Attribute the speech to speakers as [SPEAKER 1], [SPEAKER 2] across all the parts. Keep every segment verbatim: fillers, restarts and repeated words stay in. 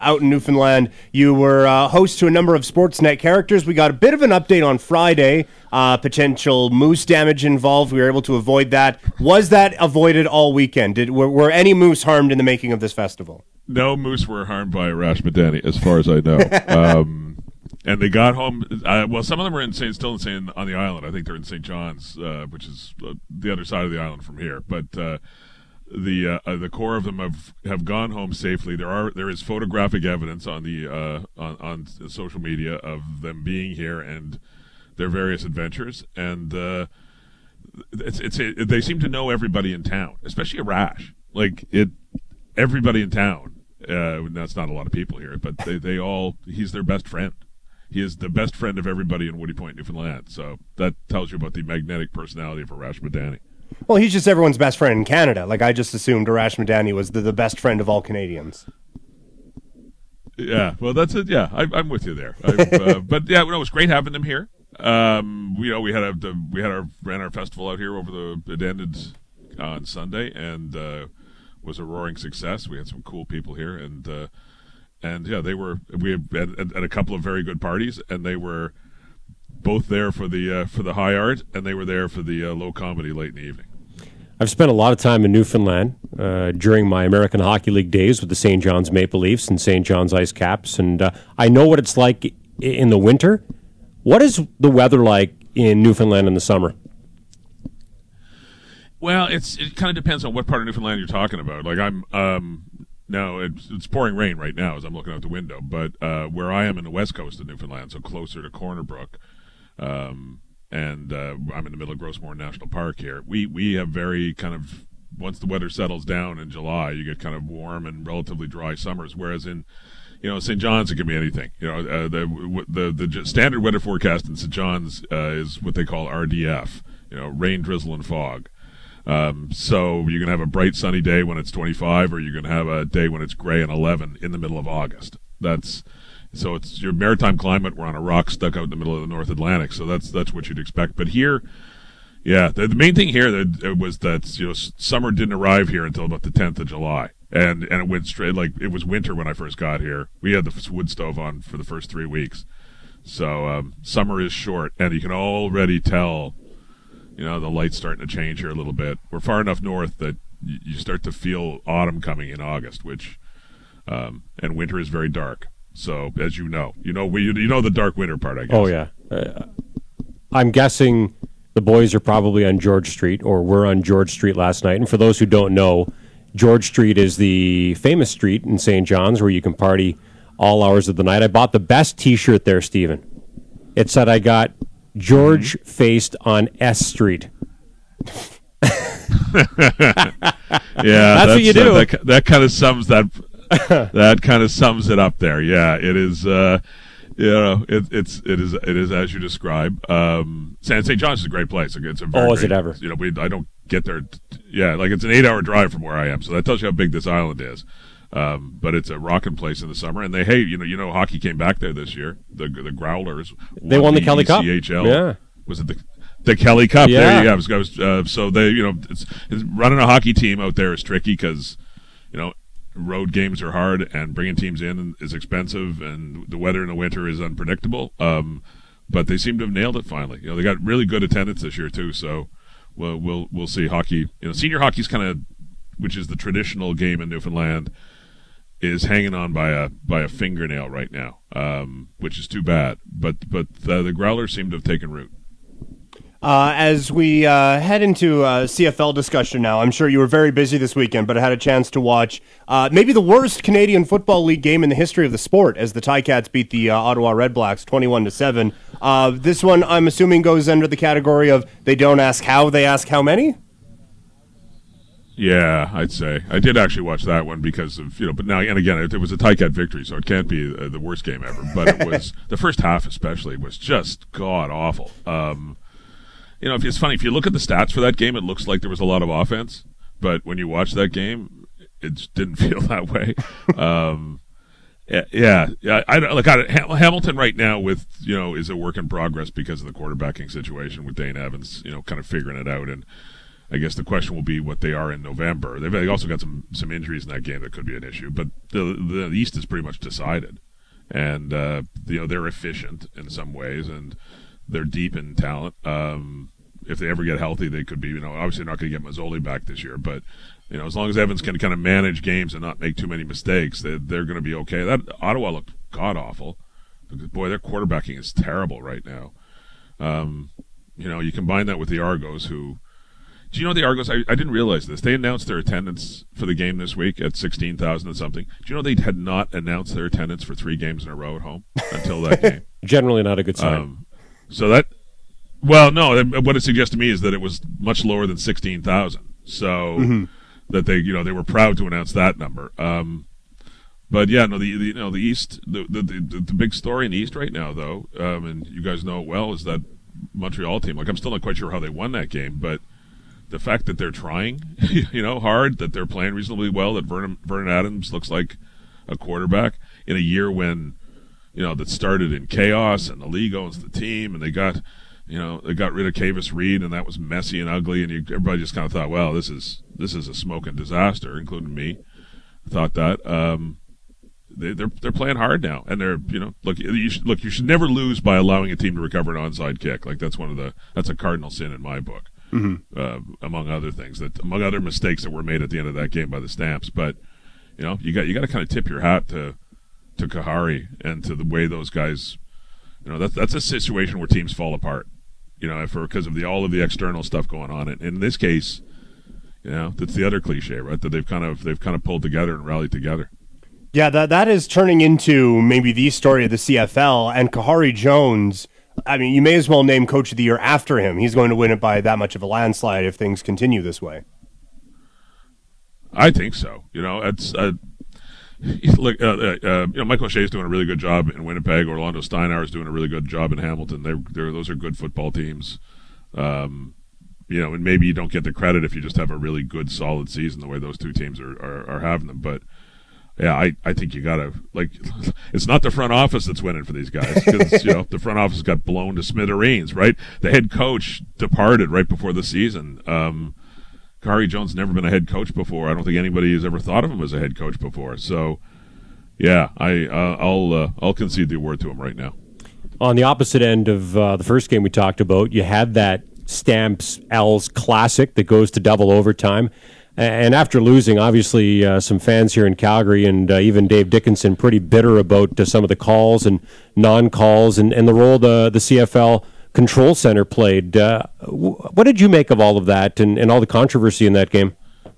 [SPEAKER 1] out in Newfoundland. You were uh, host to a number of Sportsnet characters. We got a bit of an update on Friday. Uh, potential moose damage involved. We were able to avoid that. Was that avoided all weekend? Did were, were any moose harmed in the making of this festival?
[SPEAKER 2] No moose were harmed by Arash Madani, as far as I know. um, and they got home. Uh, well, some of them are in Saint, still in Saint, on the island. I think they're in Saint John's, uh, which is uh, the other side of the island from here. But uh, the uh, uh, the core of them have, have gone home safely. There are there is photographic evidence on the uh, on on social media of them being here and their various adventures. And uh, it's it's it, they seem to know everybody in town, especially Arash. Like it, everybody in town. Uh, that's not a lot of people here, but they, they all, he's their best friend. He is the best friend of everybody in Woody Point, Newfoundland. So that tells you about the magnetic personality of Arash Madani.
[SPEAKER 1] Well, he's just everyone's best friend in Canada. Like, I just assumed Arash Madani was the, the best friend of all Canadians.
[SPEAKER 2] Yeah, well, that's it. Yeah, I, I'm with you there. uh, but yeah, no, it was great having them here. Um, we, you know, we had a, the, we had our, ran our festival out here over the, it ended on Sunday, and, uh, was a roaring success. We had some cool people here, and uh, and yeah, they were. We had, had, had a couple of very good parties, and they were both there for the uh, for the high art, and they were there for the uh, low comedy late in the evening.
[SPEAKER 3] I've spent a lot of time in Newfoundland uh, during my American Hockey League days with the Saint John's Maple Leafs and Saint John's Ice Caps, and uh, I know what it's like in the winter. What is the weather like in Newfoundland in the summer?
[SPEAKER 2] Well, it's it kind of depends on what part of Newfoundland you're talking about. Like I'm um, now it's, it's pouring rain right now as I'm looking out the window, but uh, where I am in the west coast of Newfoundland, so closer to Corner Brook, um, and uh, I'm in the middle of Grossmore National Park here. We we have very kind of, once the weather settles down in July, you get kind of warm and relatively dry summers. Whereas in you know Saint John's, it can be anything. You know uh, the, the the standard weather forecast in Saint John's uh, is what they call R D F. You know, rain, drizzle, and fog. Um, so you can have a bright sunny day when it's twenty-five, or you can have a day when it's gray and eleven in the middle of August. That's so it's your maritime climate. We're on a rock stuck out in the middle of the North Atlantic, so that's that's what you'd expect. But here, yeah, the, the main thing here that it was that you know summer didn't arrive here until about the tenth of July, and and it went straight like it was winter when I first got here. We had the wood stove on for the first three weeks, so um, summer is short, and you can already tell. You know, the light's starting to change here a little bit. We're far enough north that y- you start to feel autumn coming in August, which, um, and winter is very dark. So, as you know, you know, we, you know the dark winter part, I guess.
[SPEAKER 3] Oh, yeah. Uh, I'm guessing the boys are probably on George Street, or were on George Street last night. And for those who don't know, George Street is the famous street in Saint John's where you can party all hours of the night. I bought the best T-shirt there, Stephen. It said I got George mm-hmm. faced on S Street.
[SPEAKER 2] yeah,
[SPEAKER 3] that's, that's what you do.
[SPEAKER 2] Uh, that, that kind of sums that. that kind of sums it up there. Yeah, it is. Uh, you know, it, it's it is it is as you describe. Um, Saint John's is a great place. It's a very
[SPEAKER 3] oh, is
[SPEAKER 2] great,
[SPEAKER 3] it ever?
[SPEAKER 2] You know, we I don't get there. T- yeah, like it's an eight-hour drive from where I am, so that tells you how big this island is. Um, but it's a rocking place in the summer, and they hey, you know, you know, hockey came back there this year. The the Growlers
[SPEAKER 3] they won the, the Kelly Cup.
[SPEAKER 2] Yeah, was it the the Kelly Cup?
[SPEAKER 3] Yeah,
[SPEAKER 2] there you go. I was, I was, uh, so they, you know, it's, it's, running a hockey team out there is tricky because, you know, road games are hard, and bringing teams in is expensive, and the weather in the winter is unpredictable. Um, but they seem to have nailed it finally. You know, they got really good attendance this year too. So we'll we'll we'll see hockey. You know, senior hockey's kind of, which is the traditional game in Newfoundland, is hanging on by a by a fingernail right now, um, which is too bad. But but the, the Growlers seem to have taken root.
[SPEAKER 1] Uh, as we uh, head into uh, C F L discussion now, I'm sure you were very busy this weekend, but I had a chance to watch uh, maybe the worst Canadian Football League game in the history of the sport, as the Ticats beat the uh, Ottawa Redblacks twenty-one to seven. Uh, this one, I'm assuming, goes under the category of they don't ask how, they ask how many?
[SPEAKER 2] Yeah, I'd say. I did actually watch that one because of, you know, but now, and again, it, it was a Ticat victory, so it can't be uh, the worst game ever. But it was, the first half especially, was just god-awful. Um, you know, if it's funny, if you look at the stats for that game, it looks like there was a lot of offense. But when you watch that game, it just didn't feel that way. um, yeah, yeah, yeah. I, like I, Hamilton right now with, you know, is a work in progress because of the quarterbacking situation with Dane Evans, you know, kind of figuring it out. And I guess the question will be what they are in November. They've also got some, some injuries in that game that could be an issue, but the the East is pretty much decided, and uh, you know they're efficient in some ways, and they're deep in talent. Um, if they ever get healthy, they could be. You know, obviously they're not going to get Mazzoli back this year, but you know, as long as Evans can kind of manage games and not make too many mistakes, they, they're going to be okay. That Ottawa looked god awful. Boy, their quarterbacking is terrible right now. Um, you know, you combine that with the Argos, who. Do you know the Argos? I, I didn't realize this. They announced their attendance for the game this week at sixteen thousand and something. Do you know they had not announced their attendance for three games in a row at home until that game?
[SPEAKER 3] Generally not a good sign.
[SPEAKER 2] Um, so that, well, no, what it suggests to me is that it was much lower than sixteen thousand. So mm-hmm. that they, you know, they were proud to announce that number. Um, but yeah, no, the, the you know the East, the, the the the big story in the East right now, though, um, and you guys know it well, is that Montreal team. Like I'm still not quite sure how they won that game, but. The fact that they're trying, you know, hard, that they're playing reasonably well, that Vernon, Vernon Adams looks like a quarterback in a year when, you know, that started in chaos and the league owns the team and they got, you know, they got rid of Kavis Reed and that was messy and ugly and you, everybody just kind of thought, well, this is this is a smoking disaster, including me. Thought that. Um, they, they're they're playing hard now and they're, you know, look, you should, look, you should never lose by allowing a team to recover an onside kick. Like that's one of the that's a cardinal sin in my book. Mm-hmm. Uh, among other things, that among other mistakes that were made at the end of that game by the Stamps, but you know you got you got to kind of tip your hat to to Kahari and to the way those guys, you know that's that's a situation where teams fall apart, you know, for because of the all of the external stuff going on. And in this case, you know that's the other cliche, right? That they've kind of they've kind of pulled together and rallied together.
[SPEAKER 1] Yeah, that that is turning into maybe the story of the C F L and Kahari Jones. I mean, you may as well name Coach of the Year after him. He's going to win it by that much of a landslide if things continue this way.
[SPEAKER 2] I think so. You know, it's uh, look. Uh, uh, you know, Michael O'Shea is doing a really good job in Winnipeg. Orlando Steinauer is doing a really good job in Hamilton. They're, they're those are good football teams. Um, you know, and maybe you don't get the credit if you just have a really good, solid season the way those two teams are are, are having them, but. Yeah, I, I think you gotta like. It's not the front office that's winning for these guys because you know the front office got blown to smithereens. Right, the head coach departed right before the season. Um, Kahari Jones never been a head coach before. I don't think anybody has ever thought of him as a head coach before. So, yeah, I uh, I'll uh, I'll concede the award to him right now.
[SPEAKER 3] On the opposite end of uh, the first game we talked about, you had that Stamps L's Classic that goes to double overtime. And after losing, obviously, uh, some fans here in Calgary and uh, even Dave Dickinson pretty bitter about uh, some of the calls and non-calls and, and the role the, the C F L Control Center played. Uh, w- what did you make of all of that and, and all the controversy in that game?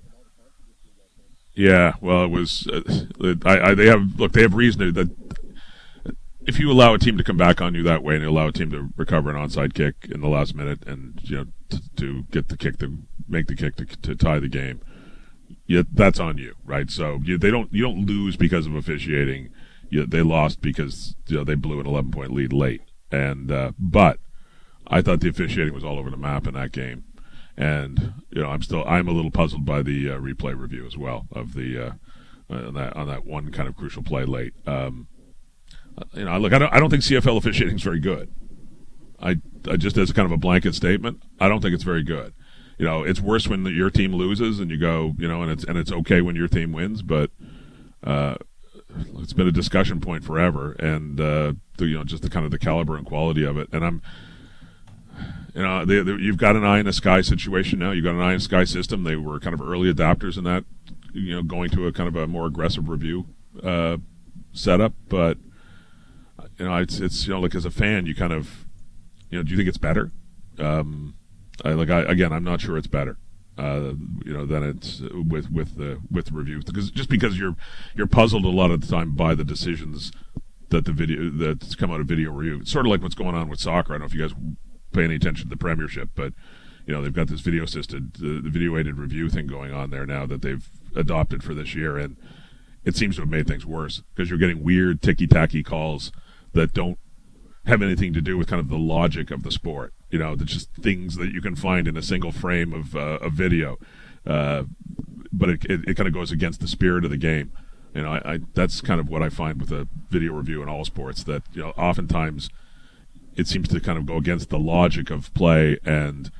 [SPEAKER 2] Yeah, well, it was. Uh, I, I, they have look. They have reason to, that if you allow a team to come back on you that way and you allow a team to recover an onside kick in the last minute and you know to, to get the kick to make the kick to, to tie the game, yeah, that's on you, right? So you, they don't you don't lose because of officiating. You, they lost because you know they blew an eleven point lead late. And uh, but I thought the officiating was all over the map in that game, and you know I'm still I'm a little puzzled by the uh, replay review as well of the uh, on that on that one kind of crucial play late. Um, you know, look, I don't I don't think C F L officiating is very good. I, I just as a kind of a blanket statement, I don't think it's very good. You know, it's worse when the, your team loses and you go, you know, and it's and it's okay when your team wins, but uh, it's been a discussion point forever, and uh, the, you know, just the kind of the caliber and quality of it. And I'm, you know, they, they, you've got an eye in the sky situation now. You've got an eye in the sky system. They were kind of early adapters in that, you know, going to a kind of a more aggressive review uh, setup. But you know, it's it's you know, like as a fan, you kind of, you know, do you think it's better? Um, I, like I, again, I'm not sure it's better. Uh, you know, than it's with with the with the reviews, because just because you're you're puzzled a lot of the time by the decisions that the video that's come out of video review. It's sort of like what's going on with soccer. I don't know if you guys pay any attention to the Premiership, but you know they've got this video assisted, the, the video aided review thing going on there now that they've adopted for this year, and it seems to have made things worse because you're getting weird ticky tacky calls that don't have anything to do with kind of the logic of the sport. You know, they're just things that you can find in a single frame of uh, a video, uh, but it, it, it kind of goes against the spirit of the game. You know, I, I that's kind of what I find with a video review in all sports, that you know oftentimes it seems to kind of go against the logic of play and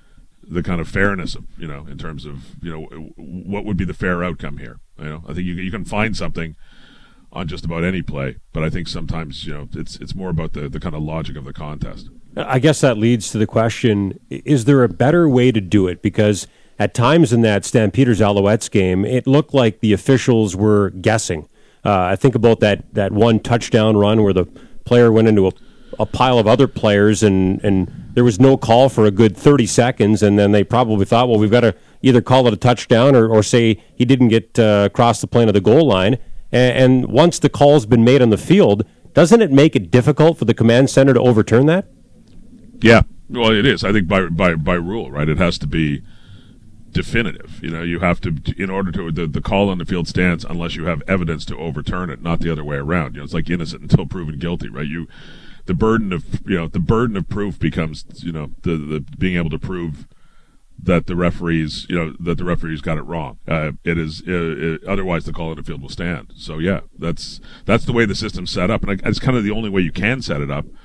[SPEAKER 2] the kind of fairness of, you know, in terms of, you know, what would be the fair outcome here. You know, I think you you can find something on just about any play, but I think sometimes, you know, it's it's more about the, the kind of logic of the contest.
[SPEAKER 3] I guess that leads to the question, is there a better way to do it? Because at times in that Stampeders Alouettes game, it looked like the officials were guessing. Uh, I think about that, that one touchdown run where the player went into a, a pile of other players and, and there was no call for a good thirty seconds, and then they probably thought, well, we've got to either call it a touchdown or, or say he didn't get uh, across the plane of the goal line. And, and once the call's been made on the field, doesn't it make it difficult for the command center to overturn that?
[SPEAKER 2] Yeah, well, it is. I think by by by rule, right? It has to be definitive. You know, you have to, in order to the, the call on the field stands unless you have evidence to overturn it, not the other way around. You know, it's like innocent until proven guilty, right? You, the burden of you know the burden of proof becomes you know the the being able to prove that the referees you know that the referees got it wrong. Uh, it is uh, it, otherwise the call on the field will stand. So yeah, that's that's the way the system's set up, and it's kind of the only way you can set it up.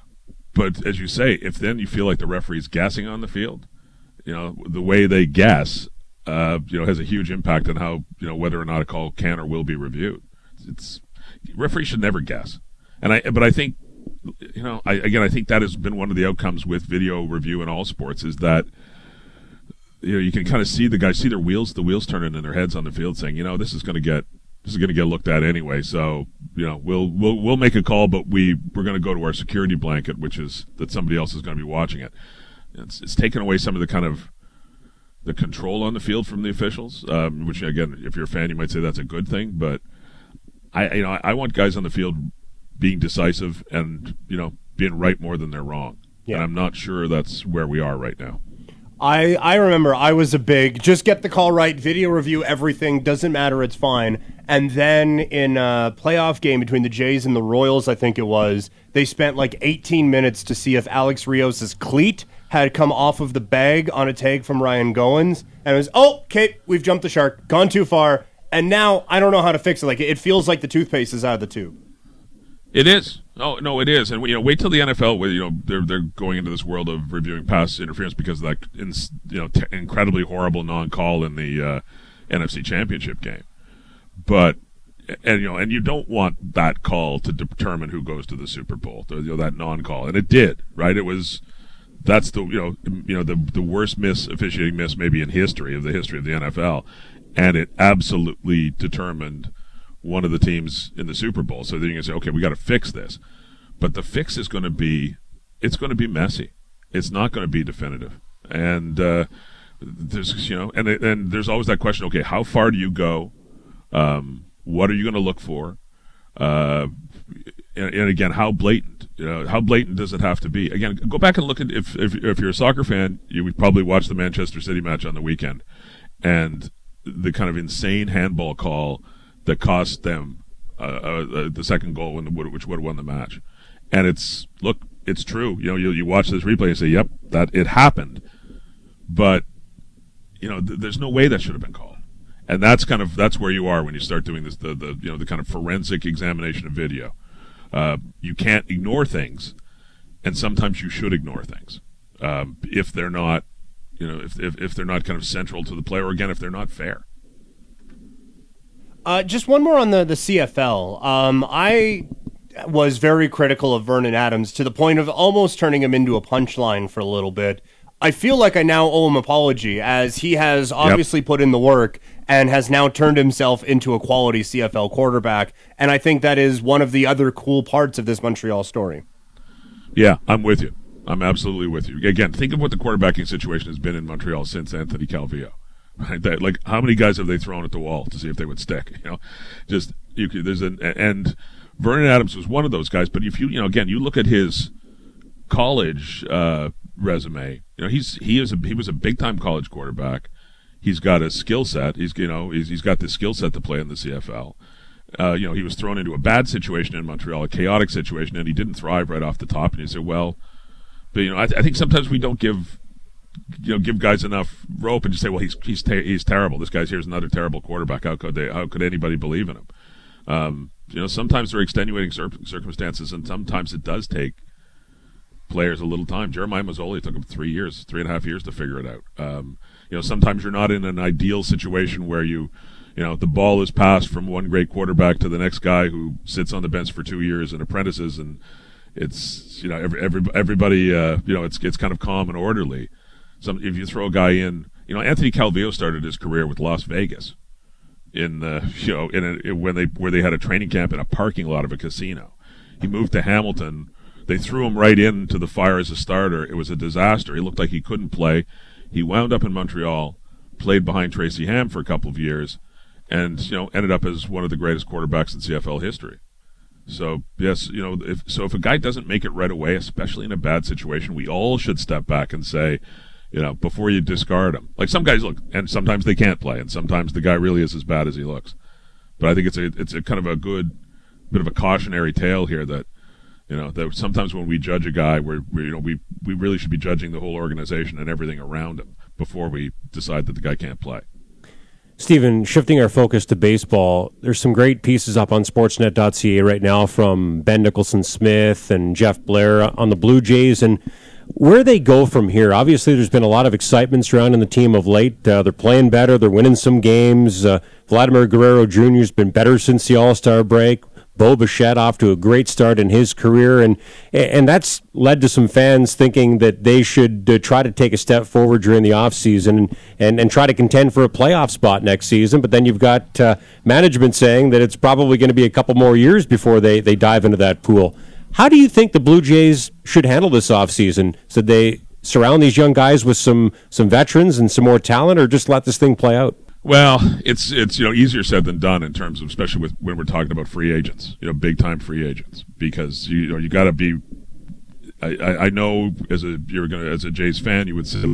[SPEAKER 2] But as you say, if then you feel like the referee's guessing on the field, you know, the way they guess, uh, you know, has a huge impact on how, you know, whether or not a call can or will be reviewed. It's referees should never guess. And I, but I think, you know, I, again, I think that has been one of the outcomes with video review in all sports is that, you know, you can kind of see the guys, see their wheels, the wheels turning in their heads on the field saying, you know, this is going to get, this is going to get looked at anyway. So, you know, we'll, we'll, we'll make a call, but we, we're going to go to our security blanket, which is that somebody else is going to be watching it. It's, it's taken away some of the kind of the control on the field from the officials, um, which again, if you're a fan, you might say that's a good thing. But I, you know, I, I want guys on the field being decisive and you know being right more than they're wrong. Yeah. And I'm not sure that's where we are right now.
[SPEAKER 1] I, I remember I was a big just get the call right, video review everything, doesn't matter, it's fine. And then in a playoff game between the Jays and the Royals, I think it was, they spent like eighteen minutes to see if Alex Rios' cleat had come off of the bag on a tag from Ryan Goins. And it was, oh, okay, we've jumped the shark, gone too far. And now I don't know how to fix it. Like it feels like the toothpaste is out of the tube.
[SPEAKER 2] It is. Oh no, it is. And you know, wait till the N F L, where you know they're they're going into this world of reviewing pass interference because of that you know t- incredibly horrible non-call in the uh, N F C Championship game. But and you know, and you don't want that call to determine who goes to the Super Bowl. You know, that non-call, and it did. Right? It was. That's the you know you know the the worst miss officiating miss maybe in history of the history of the N F L, and it absolutely determined one of the teams in the Super Bowl. So then you can say, okay, we got to fix this. But the fix is going to be, it's going to be messy. It's not going to be definitive. And uh, there's, you know, and and there's always that question, okay, how far do you go? Um, what are you going to look for? Uh, and, and again, how blatant? You know, how blatant does it have to be? Again, go back and look at, if if, if you're a soccer fan, you would probably watch the Manchester City match on the weekend. And the kind of insane handball call that cost them uh, uh, the second goal, when the, which would have won the match. And it's, look, it's true. You know, you, you watch this replay and say, yep, that it happened. But, you know, th- there's no way that should have been called. And that's kind of, that's where you are when you start doing this, the, the you know, the kind of forensic examination of video. Uh, you can't ignore things, and sometimes you should ignore things. Um, if they're not, you know, if, if, if they're not kind of central to the play, or again, if they're not fair.
[SPEAKER 1] Uh, just one more on the, the C F L. Um, I was very critical of Vernon Adams to the point of almost turning him into a punchline for a little bit. I feel like I now owe him an apology, as he has obviously yep. put in the work and has now turned himself into a quality C F L quarterback. And I think that is one of the other cool parts of this Montreal story.
[SPEAKER 2] Yeah, I'm with you. I'm absolutely with you. Again, think of what the quarterbacking situation has been in Montreal since Anthony Calvillo. Right, that, like how many guys have they thrown at the wall to see if they would stick? You know, just you could, there's an and Vernon Adams was one of those guys. But if you you know again you look at his college uh, resume, you know he's he is a, he was a big time college quarterback. He's got a skill set. He's you know he's he's got the skill set to play in the C F L. Uh, you know he was thrown into a bad situation in Montreal, a chaotic situation, and he didn't thrive right off the top. And you say, well, but you know I, th- I think sometimes we don't give. You know, give guys enough rope and just say, "Well, he's he's ter- he's terrible. This guy's here's another terrible quarterback. How could they? How could anybody believe in him?" Um, you know, sometimes there are extenuating cir- circumstances, and sometimes it does take players a little time. Jeremiah Mazzoli took him three years, three and a half years to figure it out. Um, you know, sometimes you're not in an ideal situation where you, you know, the ball is passed from one great quarterback to the next guy who sits on the bench for two years and apprentices, and it's, you know, every, every everybody, uh, you know, it's it's kind of calm and orderly. Some if you throw a guy in, you know, Anthony Calvillo started his career with Las Vegas, in the you know in a, when they where they had a training camp in a parking lot of a casino. He moved to Hamilton. They threw him right into the fire as a starter. It was a disaster. He looked like he couldn't play. He wound up in Montreal, played behind Tracy Ham for a couple of years, and you know ended up as one of the greatest quarterbacks in C F L history. So yes, you know, if so, if a guy doesn't make it right away, especially in a bad situation, we all should step back and say, you know, before you discard him. Like some guys look, and sometimes they can't play, and sometimes the guy really is as bad as he looks. But I think it's a it's a kind of a good bit of a cautionary tale here that, you know, that sometimes when we judge a guy, we're, we you know we we really should be judging the whole organization and everything around him before we decide that the guy can't play.
[SPEAKER 3] Stephen, shifting our focus to baseball, there's some great pieces up on sportsnet dot c a right now from Ben Nicholson-Smith and Jeff Blair on the Blue Jays, and where they go from here. Obviously, there's been a lot of excitement surrounding the team of late. Uh, they're playing better. They're winning some games. Uh, Vladimir Guerrero Junior has been better since the All-Star break. Bo Bichette off to a great start in his career, and and that's led to some fans thinking that they should uh, try to take a step forward during the offseason and, and, and try to contend for a playoff spot next season. But then you've got uh, management saying that it's probably going to be a couple more years before they, they dive into that pool. How do you think the Blue Jays should handle this offseason? Should they surround these young guys with some, some veterans and some more talent, or just let this thing play out?
[SPEAKER 2] Well, it's it's you know easier said than done in terms of, especially with when we're talking about free agents, you know, big time free agents, because you, you know you got to be. I, I, I know as a you're gonna as a Jays fan, you would say,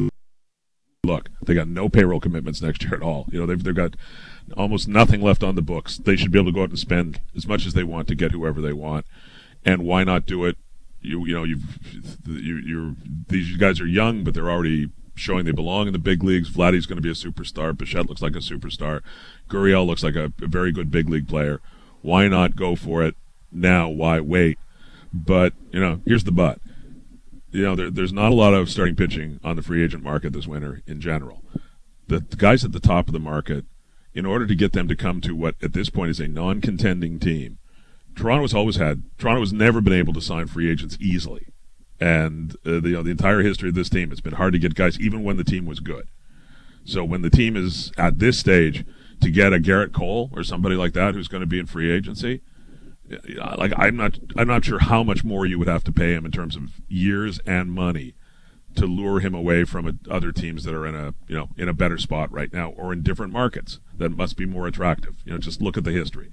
[SPEAKER 2] look, they got no payroll commitments next year at all. You know, they've they've got almost nothing left on the books. They should be able to go out and spend as much as they want to get whoever they want, and why not do it? You you know you've you you're these guys are young, but they're already showing they belong in the big leagues. Vladdy's going to be a superstar. Bichette looks like a superstar. Gurriel looks like a, a very good big league player. Why not go for it now? Why wait? But, you know, here's the but. You know, there, there's not a lot of starting pitching on the free agent market this winter in general. The, the guys at the top of the market, in order to get them to come to what at this point is a non-contending team, Toronto has always had, Toronto has never been able to sign free agents easily. And uh, the, you know, the entire history of this team, it's been hard to get guys, even when the team was good. So when the team is at this stage, to get a Garrett Cole or somebody like that who's going to be in free agency, like I'm not, I'm not sure how much more you would have to pay him in terms of years and money to lure him away from a, other teams that are in a, you know, in a better spot right now or in different markets that must be more attractive. You know, just look at the history.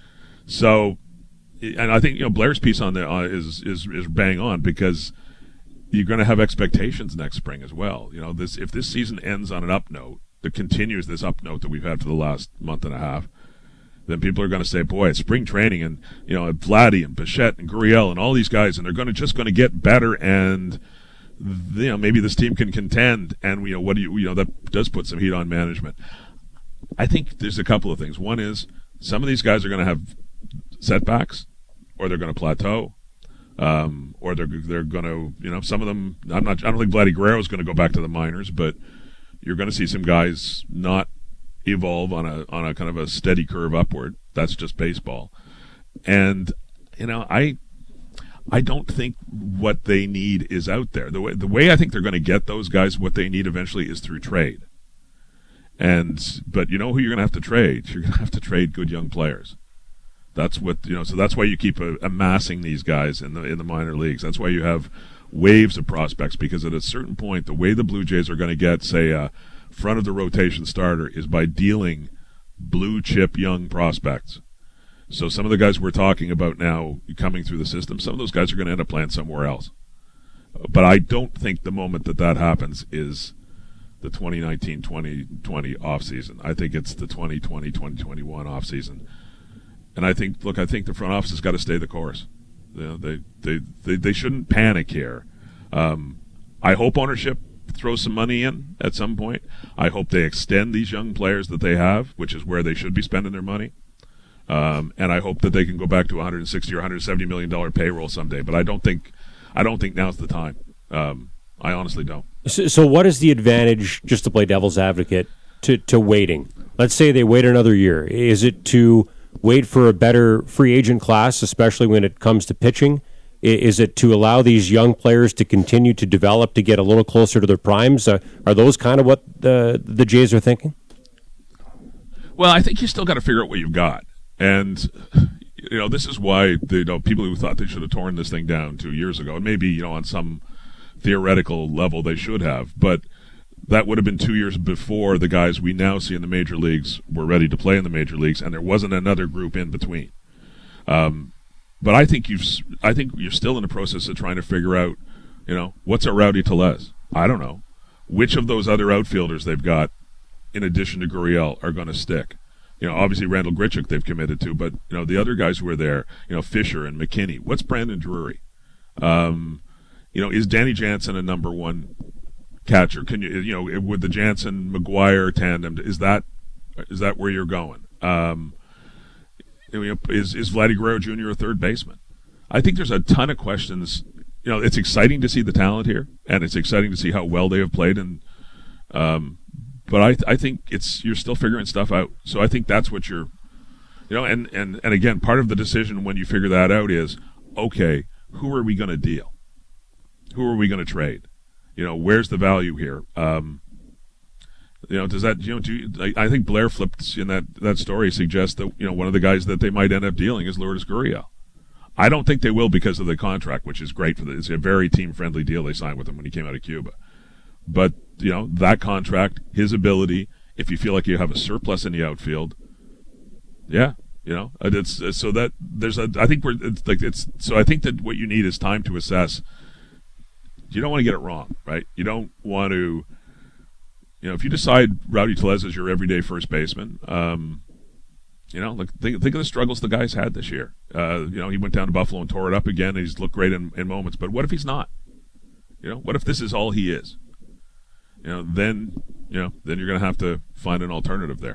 [SPEAKER 2] So. And I think, you know, Blair's piece on the uh, is is is bang on, because you're going to have expectations next spring as well. You know, this if this season ends on an up note that continues this up note that we've had for the last month and a half, then people are going to say, boy, it's spring training, and you know, Vladdy and Bichette and Gurriel and all these guys, and they're going to just going to get better, and you know, maybe this team can contend. And you know, what do you you know that does put some heat on management. I think there's a couple of things. One is some of these guys are going to have setbacks, or they're going to plateau, um, or they're they're going to, you know, some of them. I'm not. I don't think Vladdy Guerrero is going to go back to the minors, but you're going to see some guys not evolve on a on a kind of a steady curve upward. That's just baseball, and you know, I I don't think what they need is out there. The way the way I think they're going to get those guys what they need eventually is through trade. And but you know who you're going to have to trade? You're going to have to trade good young players. That's what, you know, so that's why you keep uh, amassing these guys in the in the minor leagues. That's why you have waves of prospects, because at a certain point, the way the Blue Jays are going to get, say, a front of the rotation starter is by dealing blue chip young prospects. So some of the guys we're talking about now coming through the system, some of those guys are going to end up playing somewhere else. But I don't think the moment that that happens is the twenty nineteen twenty twenty offseason. I think it's the twenty twenty twenty twenty-one offseason. And I think, look, I think the front office has got to stay the course. You know, they, they, they, they shouldn't panic here. Um, I hope ownership throws some money in at some point. I hope they extend these young players that they have, which is where they should be spending their money. Um, and I hope that they can go back to one hundred sixty or one hundred seventy million dollars payroll someday. But I don't think, I don't think now's the time. Um, I honestly don't.
[SPEAKER 3] So, so what is the advantage, just to play devil's advocate, to, to waiting? Let's say they wait another year. Is it to wait for a better free agent class, especially when it comes to pitching? Is it to allow these young players to continue to develop, to get a little closer to their primes? Uh, are those kind of what the, the Jays are thinking?
[SPEAKER 2] Well, I think you still got to figure out what you've got. And, you know, this is why the, you know, people who thought they should have torn this thing down two years ago, and maybe, you know, on some theoretical level they should have, but that would have been two years before the guys we now see in the major leagues were ready to play in the major leagues, and there wasn't another group in between. Um, but I think you've, I think you're still in the process of trying to figure out, you know, what's a Rowdy Tellez? I don't know. Which of those other outfielders they've got, in addition to Gurriel, are going to stick? You know, obviously Randall Grichuk they've committed to, but, you know, the other guys who are there, you know, Fisher and McKinney. What's Brandon Drury? Um, you know, is Danny Jansen a number one catcher? Can you, you know, with the Jansen-McGuire tandem, is that is that where you're going? Um, you know, is is Vladdy Guerrero Junior a third baseman? I think there's a ton of questions. You know, it's exciting to see the talent here, and it's exciting to see how well they have played. And um, but I I think it's you're still figuring stuff out. So I think that's what you're, you know, and and and again, part of the decision when you figure that out is, okay, who are we going to deal? Who are we going to trade? You know, where's the value here? Um, you know, does that, you know, do you, I, I think Blair flipped in that, that story suggests that, you know, one of the guys that they might end up dealing is Lourdes Gurriel. I don't think they will because of the contract, which is great for the, it's a very team-friendly deal they signed with him when he came out of Cuba. But, you know, that contract, his ability, if you feel like you have a surplus in the outfield, yeah, you know, it's, so that there's a, I think we're, it's like, it's, so I think that what you need is time to assess. You don't want to get it wrong, right? You don't want to, you know, if you decide Rowdy Tellez is your everyday first baseman, um, you know, like think, think of the struggles the guy's had this year. Uh, you know, he went down to Buffalo and tore it up again, and he's looked great in, in moments. But what if he's not? You know, what if this is all he is? You know, then, you know, then you're going to have to find an alternative there.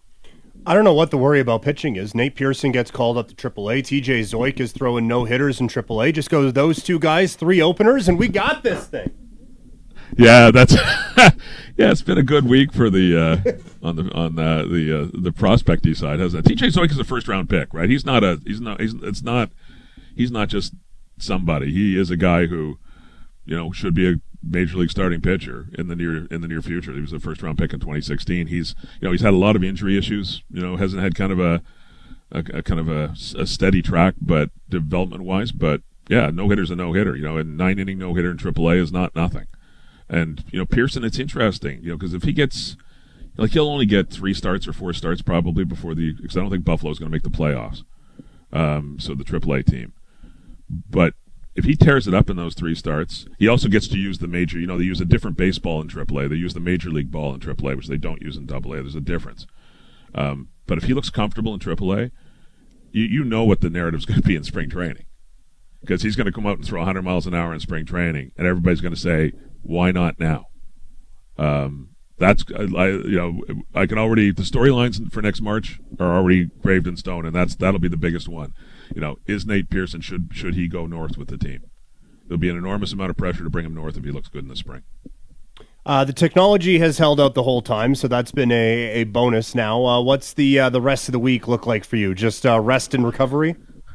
[SPEAKER 1] I don't know what the worry about pitching is. Nate Pearson gets called up to triple A. T J Zoik is throwing no-hitters in triple A. Just go to those two guys, three openers, and we got this thing.
[SPEAKER 2] Yeah, that's yeah. It's been a good week for the uh, on the on uh, the uh, the prospecty side, hasn't it? T J Zoik is a first-round pick, right? He's not a he's not he's it's not he's not just somebody. He is a guy who, you know, should be a major league starting pitcher in the near in the near future. He was a first round pick in twenty sixteen. He's you know he's had a lot of injury issues. You know hasn't had kind of a, a, a kind of a, a steady track, but development wise. But yeah, no hitter's a no hitter. You know, a nine inning no hitter in triple A is not nothing. And you know Pearson, it's interesting. You know because if he gets like he'll only get three starts or four starts probably before the because I don't think Buffalo's going to make the playoffs. Um, so the triple A team, but. If he tears it up in those three starts, he also gets to use the major. You know, they use a different baseball in triple A. They use the major league ball in triple A, which they don't use in double A. There's a difference. Um, but if he looks comfortable in triple A, you, you know what the narrative's going to be in spring training. Because he's going to come out and throw one hundred miles an hour in spring training, and everybody's going to say, why not now? Um, that's, I, you know, I can already, the storylines for next March are already graved in stone, and that's that'll be the biggest one. You know, is Nate Pearson, should should he go north with the team? There'll be an enormous amount of pressure to bring him north if he looks good in the spring.
[SPEAKER 1] Uh, the technology has held out the whole time, so that's been a, a bonus now. Uh, what's the uh, the rest of the week look like for you? Just uh, rest and recovery?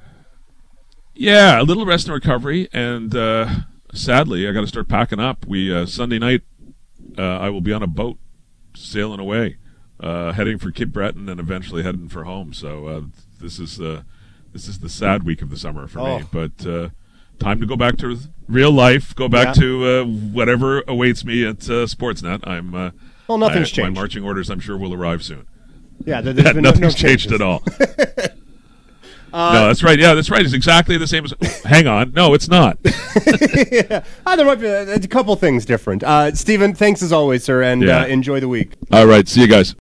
[SPEAKER 2] Yeah, a little rest and recovery, and uh, sadly, I got to start packing up. We uh, Sunday night, uh, I will be on a boat sailing away, uh, heading for Cape Breton and eventually heading for home. So uh, this is uh, this is the sad week of the summer for
[SPEAKER 1] oh.
[SPEAKER 2] me. But uh, time to go back to real life. Go back
[SPEAKER 1] yeah.
[SPEAKER 2] to uh, whatever awaits me at uh, Sportsnet. I'm uh,
[SPEAKER 1] well, nothing's
[SPEAKER 2] I,
[SPEAKER 1] changed.
[SPEAKER 2] My marching orders, I'm sure, will arrive soon.
[SPEAKER 1] Yeah, there, there's been
[SPEAKER 2] nothing's
[SPEAKER 1] no, no
[SPEAKER 2] changed at all.
[SPEAKER 1] Uh,
[SPEAKER 2] no, that's right. Yeah, that's right. It's exactly the same as. Hang on. No, it's not.
[SPEAKER 1] yeah. ah, there might be a, a couple things different. Uh, Stephen, thanks as always, sir, and
[SPEAKER 2] Yeah.
[SPEAKER 1] uh, enjoy the week.
[SPEAKER 2] All right. See you guys.